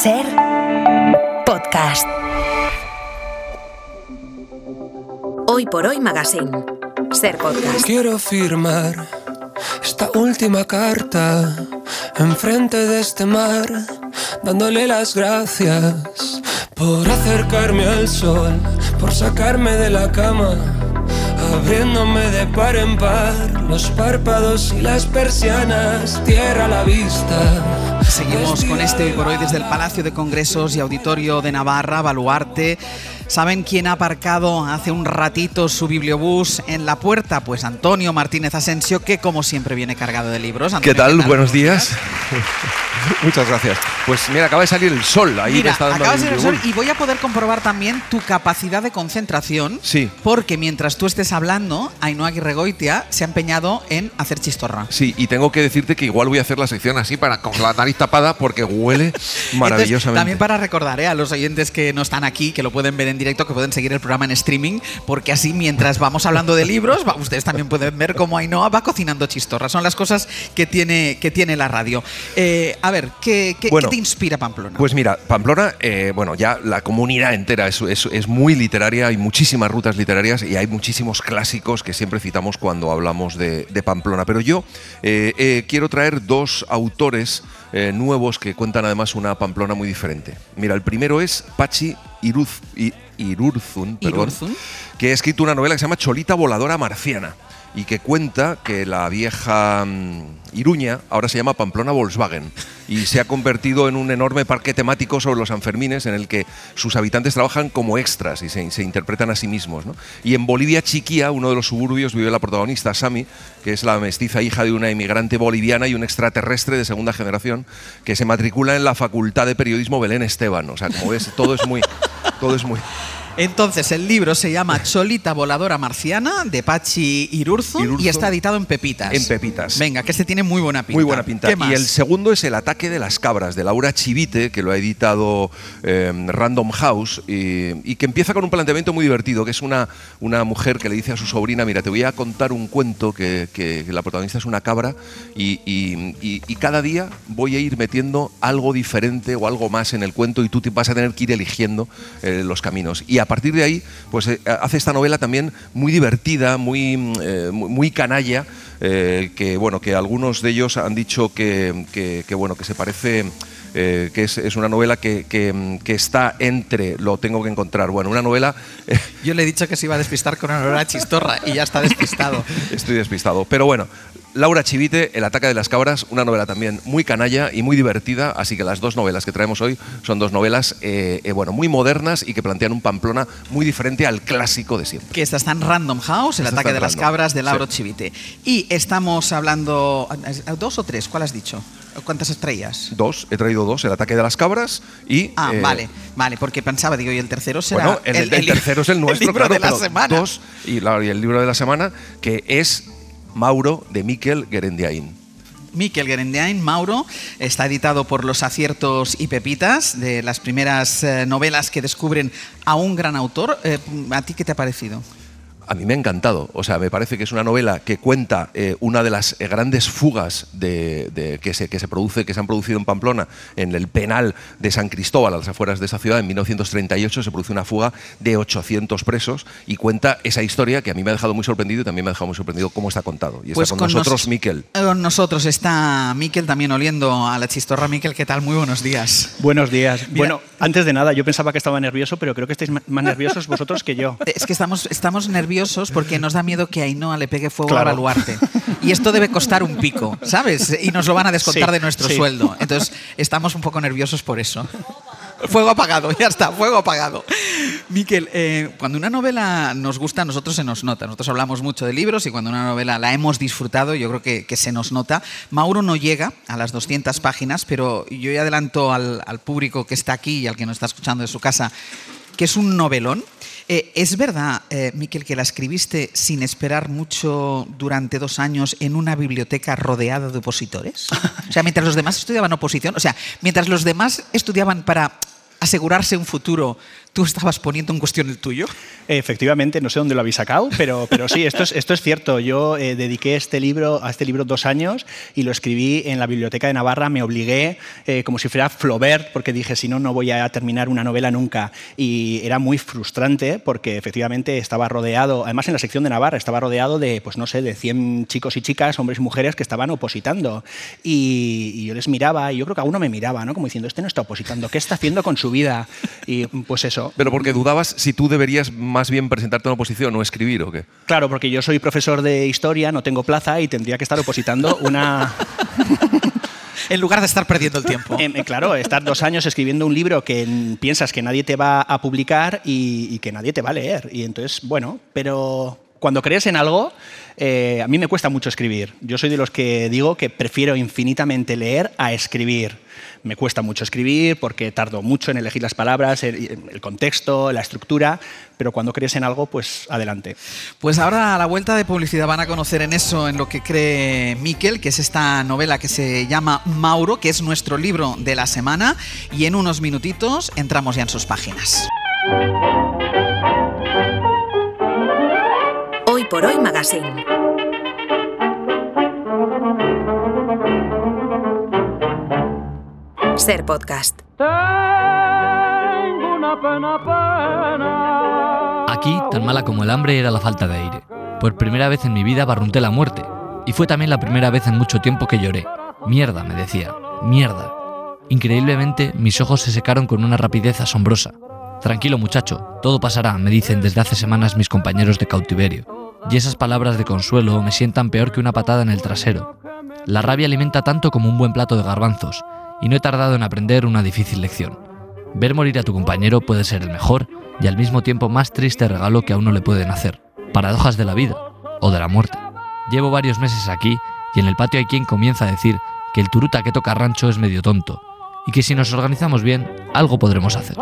Ser Podcast. Hoy por Hoy Magazine. Ser Podcast. Quiero firmar esta última carta enfrente de este mar, dándole las gracias por acercarme al sol, por sacarme de la cama, abriéndome de par en par los párpados y las persianas, tierra a la vista. Seguimos con este Hoy por Hoy desde el Palacio de Congresos y Auditorio de Navarra, Baluarte. ¿Saben quién ha aparcado hace un ratito su bibliobús en la puerta? Pues Antonio Martínez Asensio, que como siempre viene cargado de libros. Antonio, ¿Qué tal? Buenos días. Muchas gracias. Pues mira, acaba de salir el sol. Ahí mira, me está dando acaba de salir el sol bibliobús. y voy a poder comprobar también tu capacidad de concentración. Sí. Porque mientras tú estés hablando, Ainhoa Aguirregoitia se ha empeñado en hacer chistorra. Sí, y tengo que decirte que igual voy a hacer la sección así con la nariz tapada porque huele maravillosamente. Entonces, también para recordar a los oyentes que no están aquí, que lo pueden ver en directo, que pueden seguir el programa en streaming, porque así mientras vamos hablando de libros, ustedes también pueden ver cómo Ainhoa va cocinando chistorra. Son las cosas que tiene la radio. A ver, ¿qué te inspira Pamplona? Pues mira, Pamplona, ya la comunidad entera es muy literaria, hay muchísimas rutas literarias y hay muchísimos clásicos que siempre citamos cuando hablamos de Pamplona. Pero yo quiero traer dos autores nuevos que cuentan además una Pamplona muy diferente. Mira, el primero es Patxi Irurzun, que ha escrito una novela que se llama Cholita Voladora Marciana y que cuenta que la vieja Iruña ahora se llama Pamplona Volkswagen y se ha convertido en un enorme parque temático sobre los Sanfermines en el que sus habitantes trabajan como extras y se interpretan a sí mismos, ¿no? Y en Bolivia Chiquía, uno de los suburbios, vive la protagonista, Sami, que es la mestiza hija de una inmigrante boliviana y un extraterrestre de segunda generación que se matricula en la Facultad de Periodismo Belén Esteban. O sea, como ves, todo es muy... Entonces, el libro se llama Cholita Voladora Marciana, de Patxi Irurzun, y está editado en Pepitas. En Pepitas. Venga, que este tiene muy buena pinta. Muy buena pinta. ¿Qué más? Y el segundo es El ataque de las cabras, de Laura Chivite, que lo ha editado Random House, y que empieza con un planteamiento muy divertido, que es una mujer que le dice a su sobrina: mira, te voy a contar un cuento que la protagonista es una cabra y cada día voy a ir metiendo algo diferente o algo más en el cuento y tú te vas a tener que ir eligiendo los caminos. Y a partir de ahí, pues hace esta novela también muy divertida, muy canalla, que algunos de ellos han dicho que se parece, que es una novela que está entre, lo tengo que encontrar, una novela... Yo le he dicho que se iba a despistar con una hora chistorra y ya está despistado. Estoy despistado, pero bueno. Laura Chivite, El ataque de las cabras, una novela también muy canalla y muy divertida, así que las dos novelas que traemos hoy son dos novelas muy modernas y que plantean un Pamplona muy diferente al clásico de siempre. Que esta está en Random House, El ataque de las cabras, de Laura Chivite. Y estamos hablando... ¿Dos o tres? ¿Cuál has dicho? ¿Cuántas traías? Dos, he traído dos, El ataque de las cabras y... Vale, porque pensaba, y el tercero será... Bueno, el tercero es el nuestro, libro claro, de la semana. Dos, y el libro de la semana, que es Mauro, de Miquel Gerendiain. Miquel Gerendiain, Mauro, está editado por Los Aciertos y Pepitas, de las primeras novelas que descubren a un gran autor. ¿A ti qué te ha parecido? A mí me ha encantado, o sea, me parece que es una novela que cuenta una de las grandes fugas que se han producido en Pamplona, en el penal de San Cristóbal, a las afueras de esa ciudad. En 1938 se produce una fuga de 800 presos y cuenta esa historia que a mí me ha dejado muy sorprendido y también me ha dejado muy sorprendido cómo está contado. Y pues está con nosotros Miquel. Con nosotros está Miquel también oliendo a la chistorra. Miquel, ¿qué tal? Muy buenos días. Buenos días. Mira, bueno, antes de nada, yo pensaba que estaba nervioso, pero creo que estáis más nerviosos vosotros que yo. Es que estamos nerviosos porque nos da miedo que Ainhoa le pegue fuego claro. a Baluarte. Y esto debe costar un pico, ¿sabes? Y nos lo van a descontar de nuestro sueldo. Entonces, estamos un poco nerviosos por eso. Fuego apagado, ya está, fuego apagado. Miquel, cuando una novela nos gusta, a nosotros se nos nota. Nosotros hablamos mucho de libros y cuando una novela la hemos disfrutado, yo creo que se nos nota. Mauro no llega a las 200 páginas, pero yo ya adelanto al público que está aquí y al que nos está escuchando de su casa que es un novelón. ¿Es verdad, Miquel, que la escribiste sin esperar mucho durante 2 años en una biblioteca rodeada de opositores? O sea, mientras los demás estudiaban oposición, o sea, mientras los demás estudiaban para asegurarse un futuro, ¿tú estabas poniendo en cuestión el tuyo? Efectivamente, no sé dónde lo habéis sacado, pero sí, esto es cierto. Yo dediqué a este libro 2 años y lo escribí en la Biblioteca de Navarra. Me obligué como si fuera Flaubert, porque dije, si no, no voy a terminar una novela nunca. Y era muy frustrante porque efectivamente estaba rodeado, además en la sección de Navarra, estaba rodeado de, pues no sé, de 100 chicos y chicas, hombres y mujeres que estaban opositando. Y yo les miraba, y yo creo que alguno me miraba, ¿no? Como diciendo, este no está opositando, ¿qué está haciendo con su vida? Y pues eso. Pero porque dudabas si tú deberías más bien presentarte en oposición o escribir, ¿o qué? Claro, porque yo soy profesor de historia, no tengo plaza y tendría que estar opositando una... En lugar de estar perdiendo el tiempo. Claro, estar 2 años escribiendo un libro que piensas que nadie te va a publicar y que nadie te va a leer. Y entonces, bueno, pero cuando crees en algo, a mí me cuesta mucho escribir. Yo soy de los que digo que prefiero infinitamente leer a escribir. Me cuesta mucho escribir porque tardo mucho en elegir las palabras, el contexto, la estructura, pero cuando crees en algo, pues adelante. Pues ahora a la vuelta de publicidad van a conocer en eso, en lo que cree Miquel, que es esta novela que se llama Mauro, que es nuestro libro de la semana, y en unos minutitos entramos ya en sus páginas. Hoy por Hoy Magazine. Ser podcast. Aquí, tan mala como el hambre era la falta de aire. Por primera vez en mi vida barrunté la muerte. Y fue también la primera vez en mucho tiempo que lloré. Mierda, me decía. Mierda. Increíblemente, mis ojos se secaron con una rapidez asombrosa. Tranquilo, muchacho, todo pasará, me dicen desde hace semanas mis compañeros de cautiverio. Y esas palabras de consuelo me sientan peor que una patada en el trasero. La rabia alimenta tanto como un buen plato de garbanzos. Y no he tardado en aprender una difícil lección. Ver morir a tu compañero puede ser el mejor y al mismo tiempo más triste regalo que a uno le pueden hacer. Paradojas de la vida o de la muerte. Llevo varios meses aquí y en el patio hay quien comienza a decir que el turuta que toca rancho es medio tonto y que si nos organizamos bien, algo podremos hacer.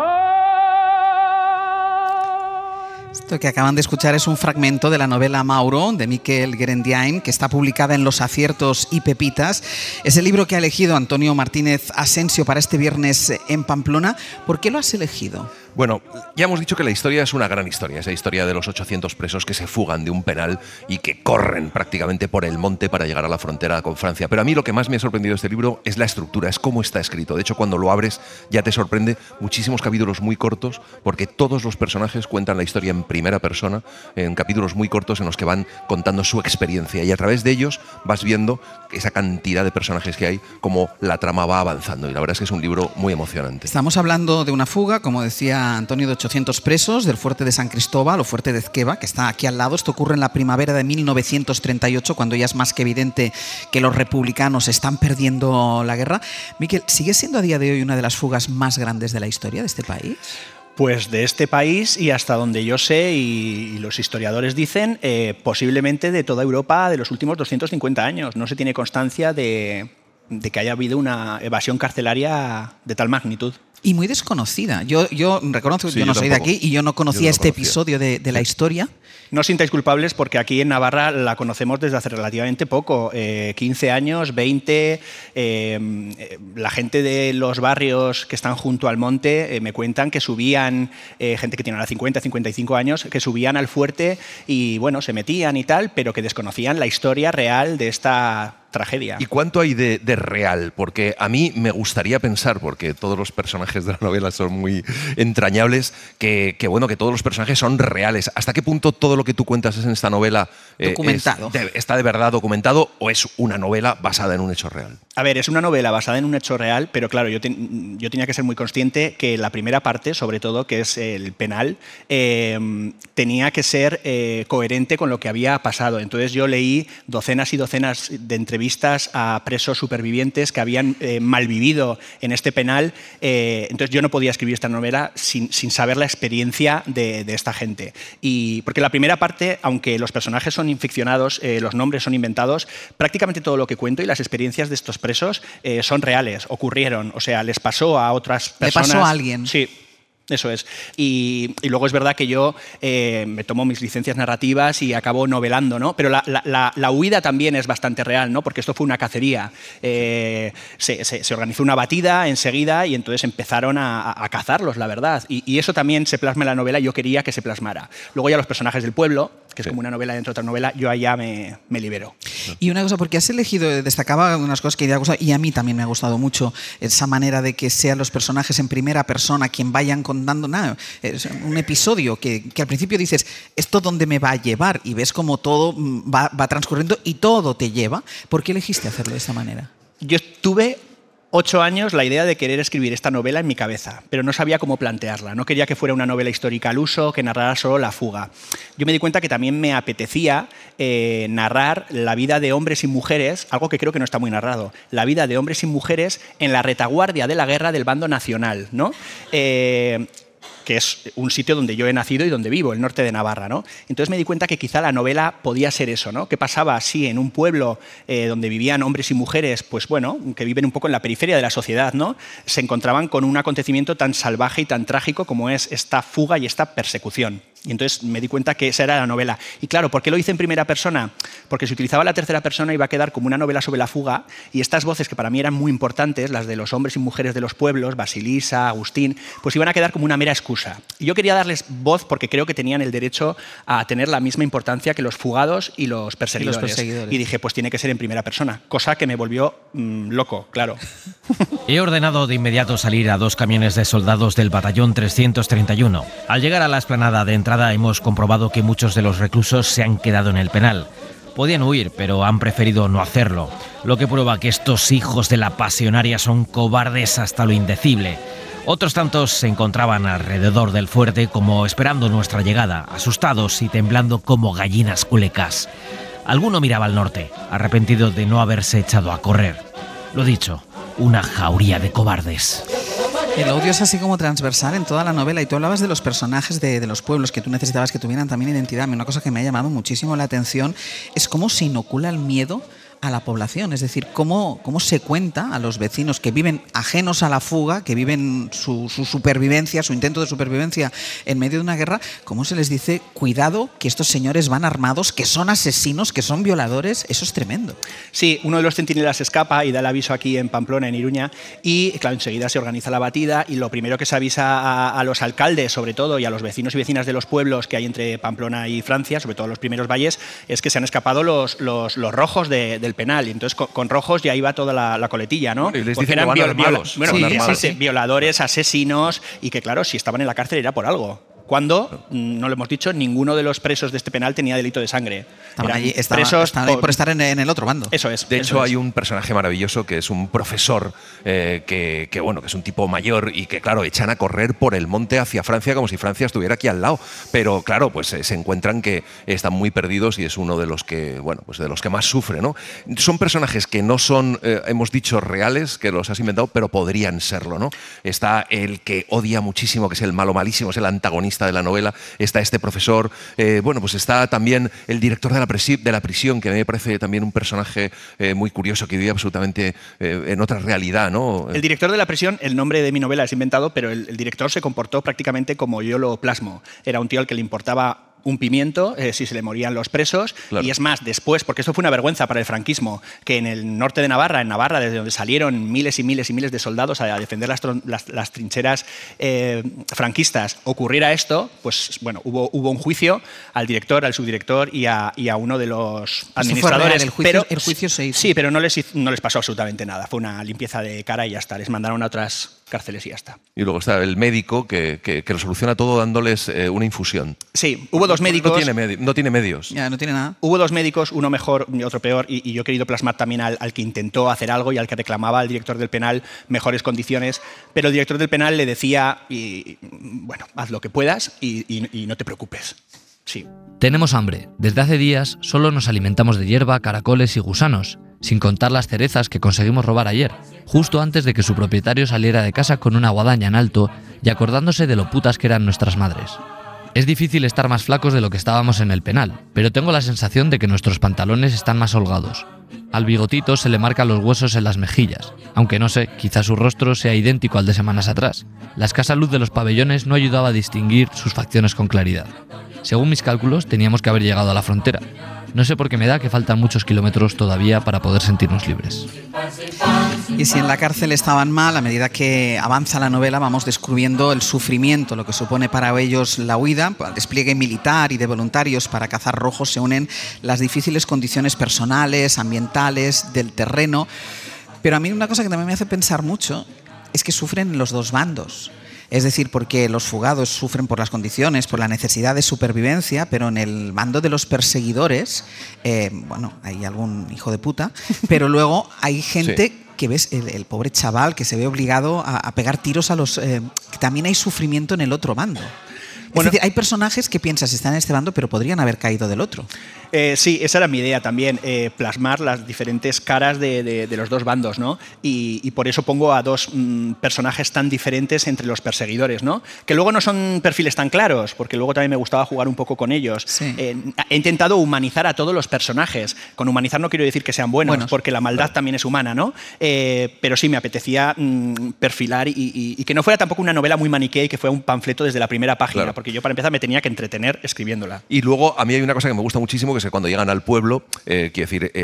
Esto que acaban de escuchar es un fragmento de la novela Mauro, de Miquel Guerendiain, que está publicada en Los Aciertos y Pepitas. Es el libro que ha elegido Antonio Martínez Asensio para este viernes en Pamplona. ¿Por qué lo has elegido? Bueno, ya hemos dicho que la historia es una gran historia, esa historia de los 800 presos que se fugan de un penal y que corren prácticamente por el monte para llegar a la frontera con Francia. Pero a mí lo que más me ha sorprendido de este libro es la estructura, es cómo está escrito. De hecho, cuando lo abres ya te sorprende, muchísimos capítulos muy cortos, porque todos los personajes cuentan la historia en primera persona, en capítulos muy cortos en los que van contando su experiencia y a través de ellos vas viendo esa cantidad de personajes que hay, cómo la trama va avanzando y la verdad es que es un libro muy emocionante. Estamos hablando de una fuga, como decía Antonio, de 800 presos del fuerte de San Cristóbal o fuerte de Ezqueba, que está aquí al lado. Esto ocurre en la primavera de 1938, cuando ya es más que evidente que los republicanos están perdiendo la guerra. Miquel, ¿sigue siendo a día de hoy una de las fugas más grandes de la historia de este país? Pues de este país y hasta donde yo sé y los historiadores dicen, posiblemente de toda Europa de los últimos 250 años. No se tiene constancia de que haya habido una evasión carcelaria de tal magnitud. Y muy desconocida. Yo reconozco que yo no soy de aquí y yo no conocía este episodio de la historia. No os sintáis culpables porque aquí en Navarra la conocemos desde hace relativamente poco, 15 años, 20. La gente de los barrios que están junto al monte me cuentan que subían, gente que tiene ahora 50, 55 años, que subían al fuerte y bueno, se metían y tal, pero que desconocían la historia real de esta tragedia. ¿Y cuánto hay de real? Porque a mí me gustaría pensar, porque todos los personajes de la novela son muy entrañables, que bueno, que todos los personajes son reales. ¿Hasta qué punto todo lo que tú cuentas en esta novela documentado? ¿Está de verdad documentado o es una novela basada en un hecho real? A ver, es una novela basada en un hecho real, pero claro, yo tenía que ser muy consciente que la primera parte, sobre todo, que es el penal, tenía que ser coherente con lo que había pasado. Entonces yo leí docenas y docenas de entrevistas a presos supervivientes que habían malvivido en este penal. Entonces yo no podía escribir esta novela sin saber la experiencia de esta gente. Y porque la primera parte, aunque los personajes son ficcionados, los nombres son inventados, prácticamente todo lo que cuento y las experiencias de estos presos son reales, ocurrieron. O sea, les pasó a otras personas. ¿Le pasó a alguien? Sí. Eso es. Y luego es verdad que yo me tomo mis licencias narrativas y acabo novelando, ¿no? Pero la huida también es bastante real, ¿no? Porque esto fue una cacería. Se organizó una batida enseguida y entonces empezaron a cazarlos, la verdad. Y eso también se plasma en la novela, yo quería que se plasmara. Luego ya los personajes del pueblo, que es como una novela dentro de otra novela, yo allá me libero. Y una cosa, porque has elegido, destacaba unas cosas que te ha gustado, y a mí también me ha gustado mucho, esa manera de que sean los personajes en primera persona quien vayan contando nada. Es un episodio que al principio dices, ¿esto dónde me va a llevar? Y ves como todo va transcurriendo y todo te lleva. ¿Por qué elegiste hacerlo de esta manera? Yo tuve 8 años la idea de querer escribir esta novela en mi cabeza, pero no sabía cómo plantearla. No quería que fuera una novela histórica al uso, que narrara solo la fuga. Yo me di cuenta que también me apetecía narrar la vida de hombres y mujeres, algo que creo que no está muy narrado, la vida de hombres y mujeres en la retaguardia de la guerra del bando nacional, ¿no? Que es un sitio donde yo he nacido y donde vivo, el norte de Navarra, ¿no? Entonces me di cuenta que quizá la novela podía ser eso, ¿no? Que pasaba así en un pueblo donde vivían hombres y mujeres, pues bueno, que viven un poco en la periferia de la sociedad, ¿no? Se encontraban con un acontecimiento tan salvaje y tan trágico como es esta fuga y esta persecución. Y entonces me di cuenta que esa era la novela. Y claro, ¿por qué lo hice en primera persona? Porque si utilizaba la tercera persona iba a quedar como una novela sobre la fuga, y estas voces que para mí eran muy importantes, las de los hombres y mujeres de los pueblos, Basilisa, Agustín, pues iban a quedar como una mera excusa. Y yo quería darles voz porque creo que tenían el derecho a tener la misma importancia que los fugados y los perseguidores. Y dije, pues tiene que ser en primera persona, cosa que me volvió loco, claro. He ordenado de inmediato salir a 2 camiones de soldados del batallón 331. Al llegar a la explanada de entrada hemos comprobado que muchos de los reclusos se han quedado en el penal. Podían huir, pero han preferido no hacerlo, lo que prueba que estos hijos de la pasionaria son cobardes hasta lo indecible. Otros tantos se encontraban alrededor del fuerte como esperando nuestra llegada, asustados y temblando como gallinas culecas. Alguno miraba al norte, arrepentido de no haberse echado a correr. Lo dicho, una jauría de cobardes. El odio es así como transversal en toda la novela, y tú hablabas de los personajes de los pueblos que tú necesitabas que tuvieran también identidad. Una cosa que me ha llamado muchísimo la atención es cómo se inocula el miedo a la población, es decir, cómo se cuenta a los vecinos que viven ajenos a la fuga, que viven su supervivencia, su intento de supervivencia en medio de una guerra, cómo se les dice, cuidado, que estos señores van armados, que son asesinos, que son violadores. Eso es tremendo. Sí, uno de los centinelas escapa y da el aviso aquí en Pamplona, en Iruña, y claro, enseguida se organiza la batida y lo primero que se avisa a los alcaldes, sobre todo, y a los vecinos y vecinas de los pueblos que hay entre Pamplona y Francia, sobre todo los primeros valles, es que se han escapado los rojos del penal, y entonces con rojos ya iba toda la coletilla, ¿no? Y les dicen que van armados. Violadores, asesinos, y que claro, si estaban en la cárcel era por algo. Cuando, no lo hemos dicho, ninguno de los presos de este penal tenía delito de sangre. Estaban ahí por estar en el otro bando. Eso es. De hecho, hay un personaje maravilloso que es un profesor que es un tipo mayor y que, claro, echan a correr por el monte hacia Francia como si Francia estuviera aquí al lado. Pero, claro, pues se encuentran que están muy perdidos y es uno de los que, de los que más sufre, ¿no? Son personajes que no son, hemos dicho, reales, que los has inventado, pero podrían serlo, ¿no? Está el que odia muchísimo, que es el malo malísimo, es el antagonista de la novela, está este profesor, pues está también el director de la prisión, que a mí me parece también un personaje muy curioso, que vive absolutamente en otra realidad, ¿no? El director de la prisión, el nombre de mi novela es inventado, pero el director se comportó prácticamente como yo lo plasmo. Era un tío al que le importaba un pimiento si se le morían los presos, claro. Y es más, después, porque esto fue una vergüenza para el franquismo, que en el norte de Navarra, en Navarra, desde donde salieron miles y miles y miles de soldados a defender las trincheras franquistas, ocurriera esto, pues bueno, hubo un juicio al director, al subdirector y a uno de los administradores. El juicio se hizo. Sí, pero no les pasó absolutamente nada. Fue una limpieza de cara y ya está. Les mandaron a otras cárceles y ya está. Y luego está el médico que lo soluciona todo dándoles una infusión. Sí, hubo 2 médicos. No tiene medios. Ya, no tiene nada. Hubo 2 médicos, uno mejor y otro peor, y yo he querido plasmar también al que intentó hacer algo y al que reclamaba al director del penal mejores condiciones, pero el director del penal le decía, haz lo que puedas y no te preocupes. Sí. Tenemos hambre. Desde hace días solo nos alimentamos de hierba, caracoles y gusanos, sin contar las cerezas que conseguimos robar ayer, justo antes de que su propietario saliera de casa con una guadaña en alto y acordándose de lo putas que eran nuestras madres. Es difícil estar más flacos de lo que estábamos en el penal, pero tengo la sensación de que nuestros pantalones están más holgados. Al bigotito se le marcan los huesos en las mejillas, aunque no sé, quizá su rostro sea idéntico al de semanas atrás. La escasa luz de los pabellones no ayudaba a distinguir sus facciones con claridad. Según mis cálculos, teníamos que haber llegado a la frontera. No sé por qué me da que faltan muchos kilómetros todavía para poder sentirnos libres. Y si en la cárcel estaban mal, a medida que avanza la novela vamos descubriendo el sufrimiento, lo que supone para ellos la huida. Al despliegue militar y de voluntarios para cazar rojos se unen las difíciles condiciones personales, ambientales, del terreno. Pero a mí una cosa que también me hace pensar mucho es que sufren los dos bandos. Es decir, porque los fugados sufren por las condiciones, por la necesidad de supervivencia, pero en el bando de los perseguidores, bueno, hay algún hijo de puta, pero luego hay gente... Sí. Que ves el pobre chaval que se ve obligado a pegar tiros a los... que también hay sufrimiento en el otro bando. Bueno, es decir, hay personajes que piensas están en este bando pero podrían haber caído del otro. Sí, esa era mi idea también, plasmar las diferentes caras de los dos bandos, ¿no? Y por eso pongo a dos personajes tan diferentes entre los perseguidores, ¿no? Que luego no son perfiles tan claros, porque luego también me gustaba jugar un poco con ellos. Sí. He intentado humanizar a todos los personajes. Con humanizar no quiero decir que sean buenos, porque la maldad también es humana, ¿no? Pero sí, me apetecía perfilar y que no fuera tampoco una novela muy maniquea y que fuera un panfleto desde la primera página, porque yo para empezar me tenía que entretener escribiéndola. Y luego a mí hay una cosa que me gusta muchísimo, que es que cuando llegan al pueblo, quiero decir,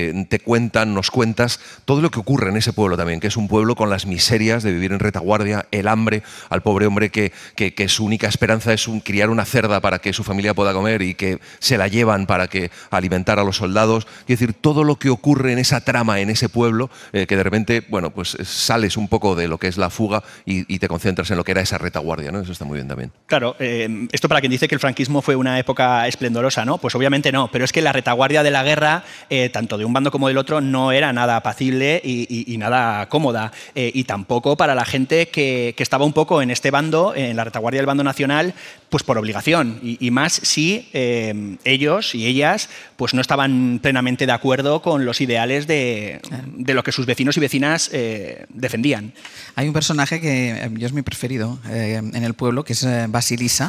nos cuentas todo lo que ocurre en ese pueblo también, que es un pueblo con las miserias de vivir en retaguardia, el hambre, al pobre hombre que su única esperanza es criar una cerda para que su familia pueda comer y que se la llevan para alimentar a los soldados. Quiero decir, todo lo que ocurre en esa trama, en ese pueblo, que de repente, bueno, pues sales un poco de lo que es la fuga y te concentras en lo que era esa retaguardia, ¿no? Eso está muy bien también. Claro, esto para quien dice que el franquismo fue una época esplendorosa, ¿no? Pues obviamente no, pero es que la retaguardia de la guerra, tanto de un bando como del otro, no era nada apacible y nada cómoda. Y tampoco para la gente que estaba un poco en este bando, en la retaguardia del bando nacional, pues por obligación. Y más si ellos y ellas pues no estaban plenamente de acuerdo con los ideales de lo que sus vecinos y vecinas defendían. Hay un personaje que yo es mi preferido en el pueblo, que es Basilisa,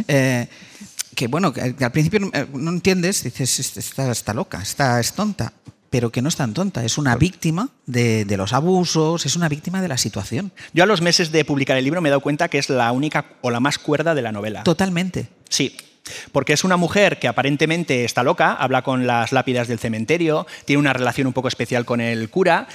que bueno, que al principio no entiendes, dices, está loca, es tonta, pero que no es tan tonta, es una víctima de los abusos, es una víctima de la situación. Yo a los meses de publicar el libro me he dado cuenta que es la única o la más cuerda de la novela. Totalmente. Sí. Porque es una mujer que aparentemente está loca, habla con las lápidas del cementerio, tiene una relación un poco especial con el cura,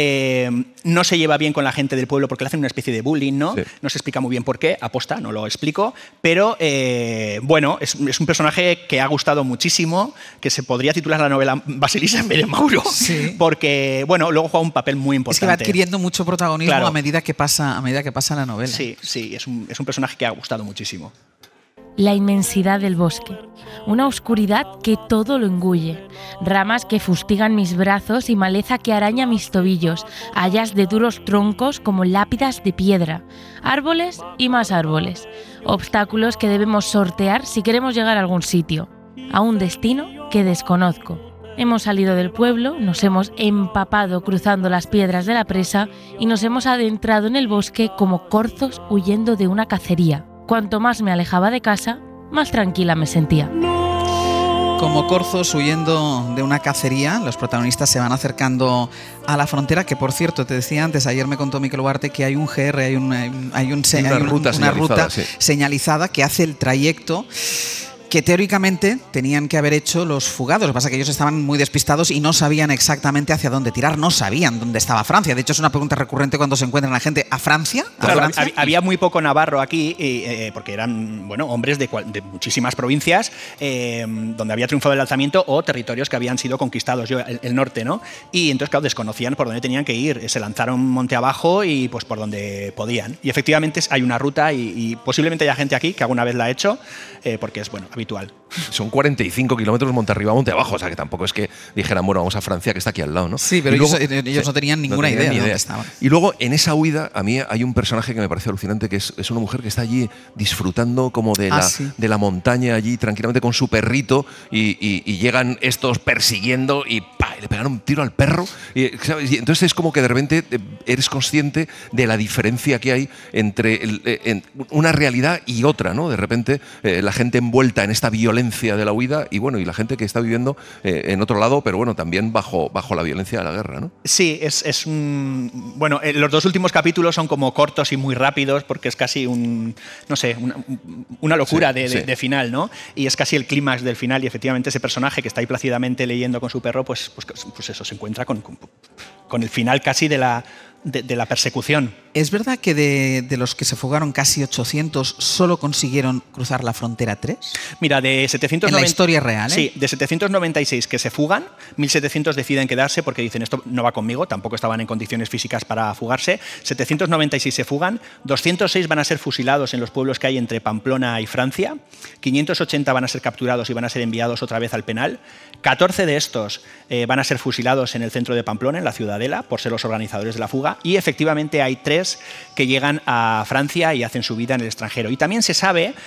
no se lleva bien con la gente del pueblo porque le hacen una especie de bullying, ¿no? Sí. No se explica muy bien por qué, aposta, no lo explico, pero bueno, es un personaje que ha gustado muchísimo, que se podría titular la novela Basilisa en vez de Mauro, sí. Porque bueno, luego juega un papel muy importante. Es que va adquiriendo mucho protagonismo, claro, a medida que pasa la novela. Sí, es un personaje que ha gustado muchísimo. La inmensidad del bosque, una oscuridad que todo lo engulle, ramas que fustigan mis brazos y maleza que araña mis tobillos, hayas de duros troncos como lápidas de piedra, árboles y más árboles, obstáculos que debemos sortear si queremos llegar a algún sitio, a un destino que desconozco. Hemos salido del pueblo, nos hemos empapado cruzando las piedras de la presa y nos hemos adentrado en el bosque como corzos huyendo de una cacería. Cuanto más me alejaba de casa, más tranquila me sentía. Como corzos huyendo de una cacería, los protagonistas se van acercando a la frontera, que por cierto, te decía antes, ayer me contó Miquel Ugarte que hay un GR, hay una ruta señalizada que hace el trayecto que teóricamente tenían que haber hecho los fugados. Lo que pasa es que ellos estaban muy despistados y no sabían exactamente hacia dónde tirar, no sabían dónde estaba Francia. De hecho, es una pregunta recurrente cuando se encuentran la gente. ¿A Francia? Claro, Francia? Había muy poco navarro aquí, porque eran hombres de muchísimas provincias donde había triunfado el alzamiento o territorios que habían sido conquistados, el norte, ¿no? Y entonces, claro, desconocían por dónde tenían que ir. Se lanzaron monte abajo y pues por donde podían. Y efectivamente hay una ruta y posiblemente haya gente aquí que alguna vez la ha hecho, porque es, bueno, habitual. son 45 kilómetros monte arriba, monte abajo, o sea que tampoco es que dijeran, bueno, vamos a Francia, que está aquí al lado, ¿no? Sí, pero ellos no tenían ninguna idea de dónde estaban. Y luego, en esa huida, a mí hay un personaje que me parece alucinante, que es una mujer que está allí disfrutando como de la montaña, allí tranquilamente con su perrito, y llegan estos persiguiendo y le pegan un tiro al perro. Y entonces es como que de repente eres consciente de la diferencia que hay entre una realidad y otra, ¿no? De repente la gente envuelta en esta violencia de la huida y la gente que está viviendo en otro lado, pero bueno, también bajo la violencia de la guerra, ¿no? Sí, bueno, los dos últimos capítulos son como cortos y muy rápidos porque es casi una locura de final, ¿no? Y es casi el clímax del final y efectivamente ese personaje que está ahí plácidamente leyendo con su perro, pues eso, se encuentra con el final casi de la persecución. ¿Es verdad que de los que se fugaron casi 800 solo consiguieron cruzar la frontera 3? Mira, de 790... En la historia real, ¿eh? Sí, de 796 que se fugan, 1700 deciden quedarse porque dicen esto no va conmigo, tampoco estaban en condiciones físicas para fugarse. 796 se fugan, 206 van a ser fusilados en los pueblos que hay entre Pamplona y Francia, 580 van a ser capturados y van a ser enviados otra vez al penal, 14 de estos van a ser fusilados en el centro de Pamplona, en la Ciudadela, por ser los organizadores de la fuga, y efectivamente hay 3 que llegan a Francia y hacen su vida en el extranjero. Y también se sabe,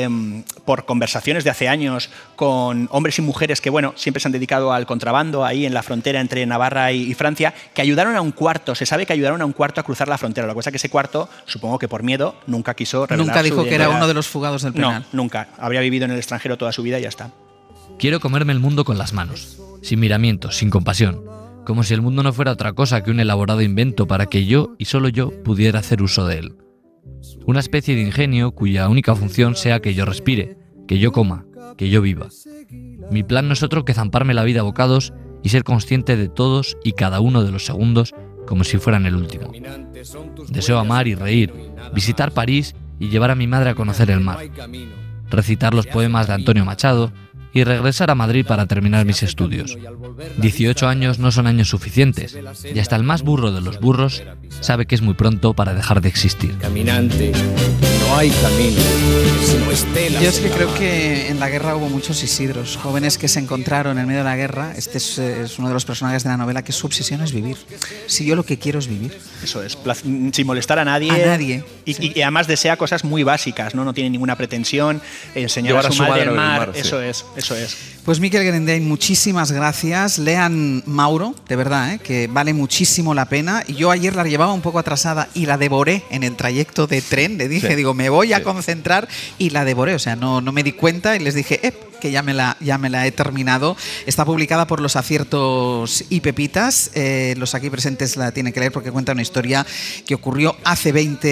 por conversaciones de hace años con hombres y mujeres que siempre se han dedicado al contrabando ahí en la frontera entre Navarra y Francia, que ayudaron a un cuarto, se sabe que ayudaron a un cuarto a cruzar la frontera. Lo que pasa es que ese cuarto, supongo que por miedo, nunca quiso revelar Nunca dijo su que era uno de los fugados del penal. No, nunca. Habría vivido en el extranjero toda su vida y ya está. Quiero comerme el mundo con las manos, sin miramientos, sin compasión, como si el mundo no fuera otra cosa que un elaborado invento para que yo y solo yo pudiera hacer uso de él. Una especie de ingenio cuya única función sea que yo respire, que yo coma, que yo viva. Mi plan no es otro que zamparme la vida a bocados y ser consciente de todos y cada uno de los segundos como si fueran el último. Deseo amar y reír, visitar París y llevar a mi madre a conocer el mar, recitar los poemas de Antonio Machado y regresar a Madrid para terminar mis estudios. 18 años no son años suficientes, y hasta el más burro de los burros sabe que es muy pronto para dejar de existir. Caminante, no hay camino, sino estelas. Yo es que creo que en la guerra hubo muchos Isidros, jóvenes que se encontraron en medio de la guerra. Este es uno de los personajes de la novela que su obsesión es vivir. Si yo lo que quiero es vivir. Eso es, sin molestar a nadie. A nadie. Y además desea cosas muy básicas, ¿no? No tiene ninguna pretensión, enseñar a su madre el mar, eso es. Pues Mikel Gerendein, muchísimas gracias. Lean Mauro, de verdad, que vale muchísimo la pena. Y yo ayer la llevaba un poco atrasada y la devoré en el trayecto de tren. Le dije, me voy a concentrar y la devoré. O sea, no me di cuenta y les dije, que ya me la he terminado. Está publicada por Los Aciertos y Pepitas. Los aquí presentes la tienen que leer porque cuenta una historia que ocurrió hace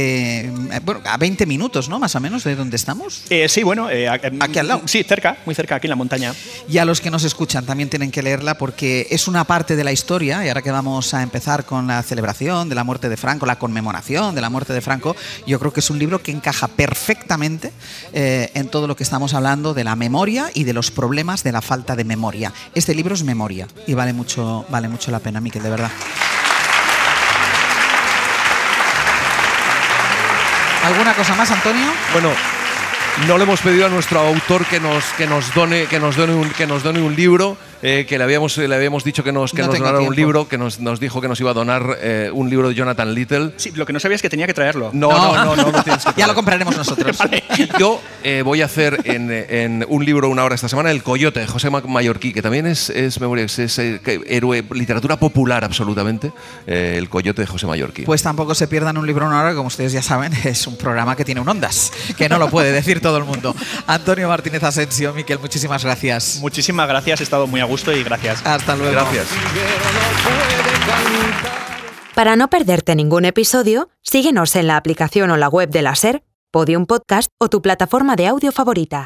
20 minutos, ¿no? Más o menos, de donde estamos. Sí, bueno, aquí al lado. Sí, cerca, muy cerca, aquí en la montaña. Y a los que nos escuchan también tienen que leerla porque es una parte de la historia, y ahora que vamos a empezar con la celebración de la muerte de Franco, la conmemoración de la muerte de Franco, yo creo que es un libro que encaja perfectamente en todo lo que estamos hablando de la memoria y de los problemas de la falta de memoria. Este libro es memoria y vale mucho la pena, Mikel, de verdad. ¿Alguna cosa más, Antonio? Bueno, no le hemos pedido a nuestro autor que nos done un libro, que le habíamos dicho que nos donara un libro, que nos dijo que nos iba a donar un libro de Jonathan Little. Sí, lo que no sabía es que tenía que traerlo. No tienes que ya lo compraremos nosotros. Vale. Yo voy a hacer en un libro una hora esta semana El Coyote de José Mallorquí, que también es memoria, es héroe, literatura popular absolutamente, El Coyote de José Mallorquí. Pues tampoco se pierdan un libro una hora, como ustedes ya saben, es un programa que tiene un Ondas, que no lo puede decir todo el mundo. Antonio Martínez Asensio, Mikel, muchísimas gracias. Muchísimas gracias, he estado muy a gusto y gracias. Hasta luego. Gracias. Para no perderte ningún episodio, síguenos en la aplicación o la web de la SER, Podium Podcast o tu plataforma de audio favorita.